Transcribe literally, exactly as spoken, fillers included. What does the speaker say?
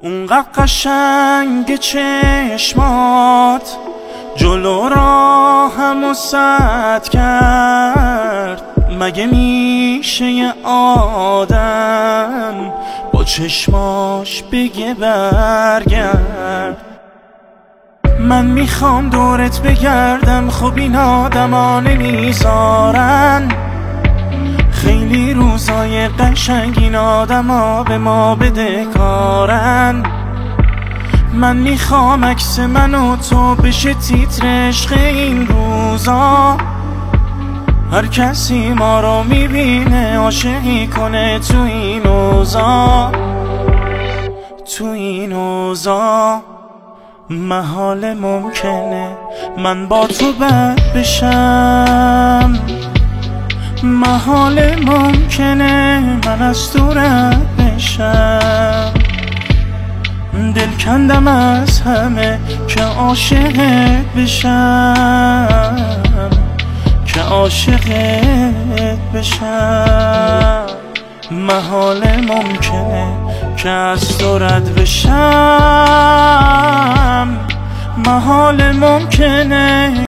اونقدر قشنگ چشمات جلو راهمو سد کرد. مگه میشه یه آدم با چشماش بگه برگرد؟ من میخوام دورت بگردم، خب این آدما نمیذارن. خیلی روزای قشنگ این آدما به ما بدهکارن. من میخوام عکس من و تو بشه تیتر عشق این روزا. هر کسی ما رو میبینه عاشقی کنه تو این اوضاع، تو این اوضاع. محال ممکنه من با تو بد بشم، محال ممکنه من از تو رد بشم. دل کندم از همه که عاشقت بشم، که عاشقت بشم. محال ممکنه که از تو رد بشم، محال ممکنه